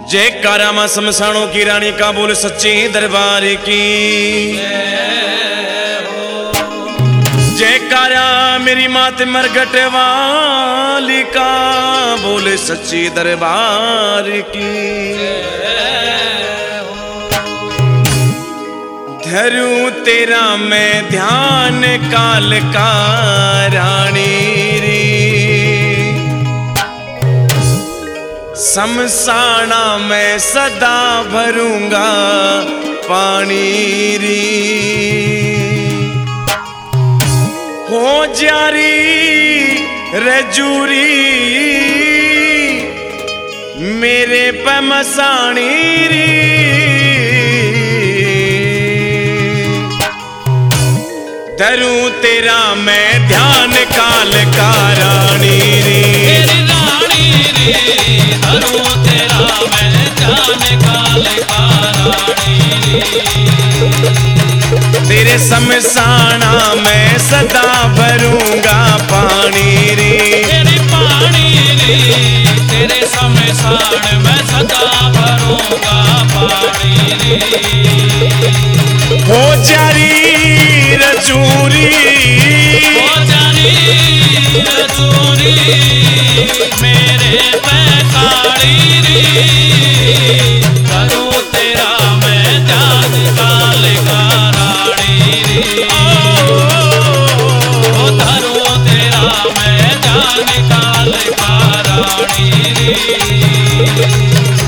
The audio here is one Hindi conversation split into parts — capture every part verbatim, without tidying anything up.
जयकारा मां शमशानों की रानी का बोल सच्चे दरबार की। जयकारा मेरी मात मरघट वाली का बोल सच्चे दरबार की। धरू तेरा मैं ध्यान काल का रानी री, शमशाना मैं सदा भरूंगा पानी री। हो जारी रजूरी मेरे पे मसानी री, धरूं तेरा मैं ध्यान काल का रानी री। धरूं तेरा मैं ध्यान काल का रानी रे, तेरे शमशाना मैं सदा भरूंगा पानी रे। तेरे पानी रे, तेरे शमशान मैं सदा भरूंगा पानी रे। हो जारी रजूरी हो जारी रजूरी मेरे पे काली रे, धरूं तेरा मैं ध्यान काल का रानी रे। ओ धरूं तेरा मैं ध्यान काल का रानी रे।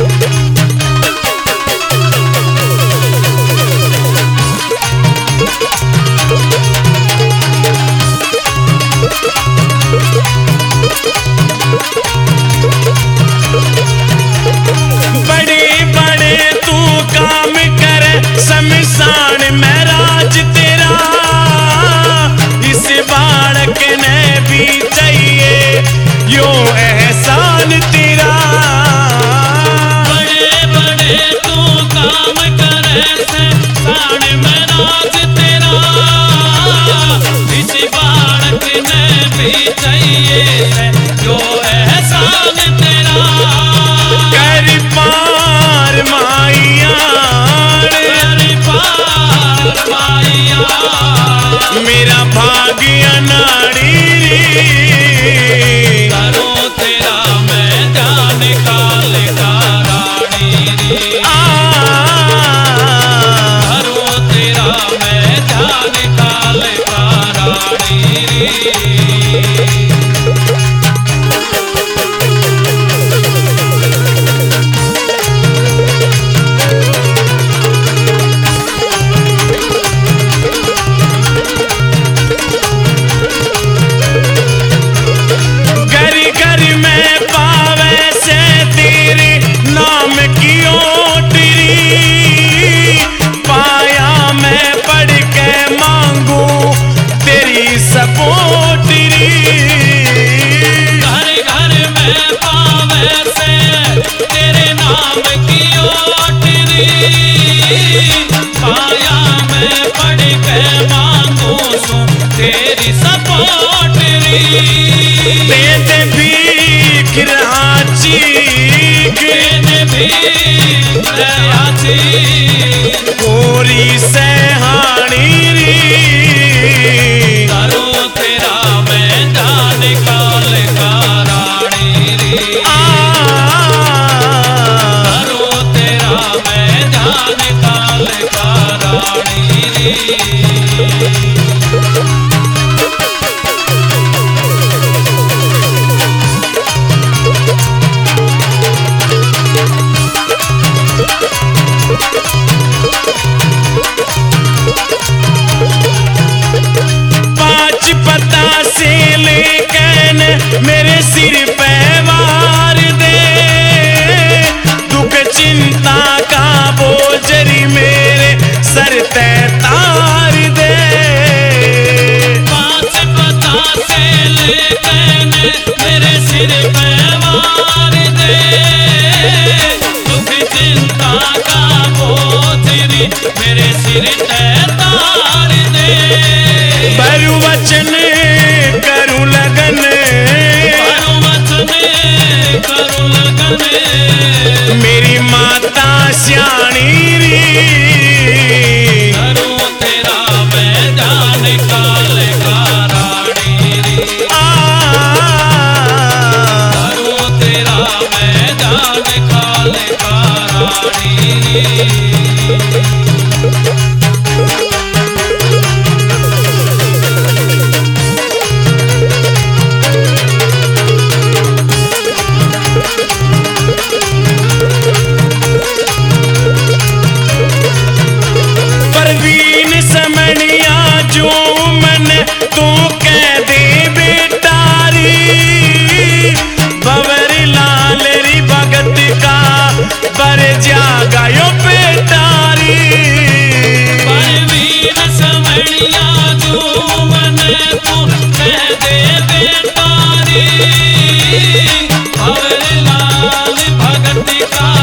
बड़े बड़े तू काम कर शमशान में राज तेरा, इस बालक ने भी चाहिए यो एहसान तेरा। बड़े बड़े तू काम कर शमशान में राज तेरा, इस बालक ने भी चाहिए जो एहसान तेरा। कर पार माइया कर पार माइया मेरा भाग्य नाड़ी रे, धरूं तेरा मैं ध्यान काल का रानी रे। धरूं तेरा मैं ध्यान काल का रानी रे। पाया मैं पढ़ के मांगू सू तेरी सपोर्ट री। वेद भीख रहा चीख वेद भीख रहा चीख पूरी सहानी री, धरूं तेरा मैं ध्यान काल का रानी रे। धरूं तेरा मैं ध्यान काल का रानी रे। पांच पता से लेकर मेरे सिर पे वार दे, दुख चिंता का बोझरी मेरे सर ते तार दे। पांच पता से लेकर मेरे सिर पे वार दे, दुख चिंता का बोझरी मेरे सिर ते तार दे। बरु वचन करूं लगन, बरु वचन करूं लगन मेरी जान काल का रानी परवीन समनिया जो मन तू कह दे बेटारी भंवर लाल री भगत का बर जागायो पेटारी परवीन समनिया जो मन तू कह दे बेटारी भंवर लाल भगत का